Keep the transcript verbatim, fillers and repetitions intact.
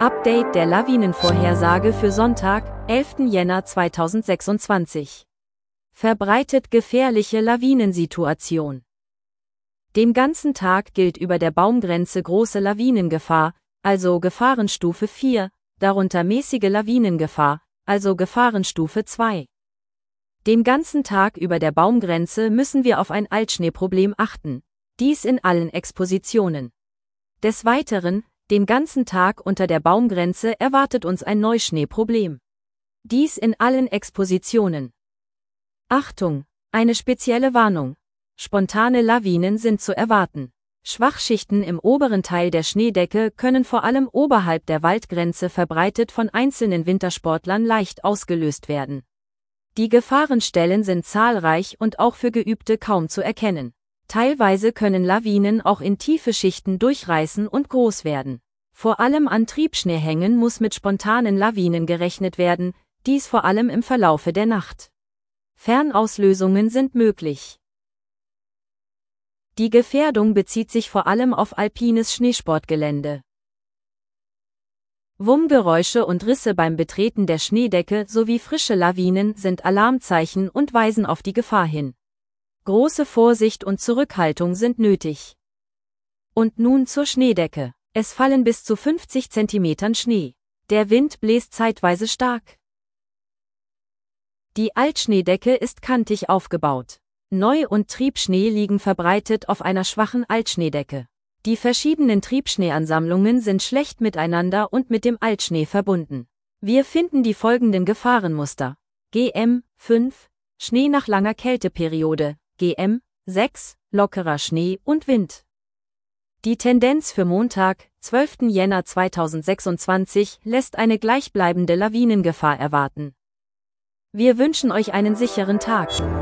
Update der Lawinenvorhersage für Sonntag, elften Jänner zweitausendsechsundzwanzig. Verbreitet gefährliche Lawinensituation. Den ganzen Tag gilt über der Baumgrenze große Lawinengefahr, also Gefahrenstufe vier, darunter mäßige Lawinengefahr, also Gefahrenstufe zwei. Den ganzen Tag über der Baumgrenze müssen wir auf ein Altschneeproblem achten, dies in allen Expositionen. Des Weiteren, den ganzen Tag unter der Baumgrenze erwartet uns ein Neuschneeproblem. Dies in allen Expositionen. Achtung! Eine spezielle Warnung. Spontane Lawinen sind zu erwarten. Schwachschichten im oberen Teil der Schneedecke können vor allem oberhalb der Waldgrenze verbreitet von einzelnen Wintersportlern leicht ausgelöst werden. Die Gefahrenstellen sind zahlreich und auch für Geübte kaum zu erkennen. Teilweise können Lawinen auch in tiefe Schichten durchreißen und groß werden. Vor allem an Triebschneehängen muss mit spontanen Lawinen gerechnet werden, dies vor allem im Verlaufe der Nacht. Fernauslösungen sind möglich. Die Gefährdung bezieht sich vor allem auf alpines Schneesportgelände. Wummgeräusche und Risse beim Betreten der Schneedecke sowie frische Lawinen sind Alarmzeichen und weisen auf die Gefahr hin. Große Vorsicht und Zurückhaltung sind nötig. Und nun zur Schneedecke. Es fallen bis zu fünfzig Zentimeter Schnee. Der Wind bläst zeitweise stark. Die Altschneedecke ist kantig aufgebaut. Neu- und Triebschnee liegen verbreitet auf einer schwachen Altschneedecke. Die verschiedenen Triebschneeansammlungen sind schlecht miteinander und mit dem Altschnee verbunden. Wir finden die folgenden Gefahrenmuster. G M fünf, Schnee nach langer Kälteperiode. G M sechs, lockerer Schnee und Wind. Die Tendenz für Montag, zwölften Jänner zweitausendsechsundzwanzig, lässt eine gleichbleibende Lawinengefahr erwarten. Wir wünschen euch einen sicheren Tag.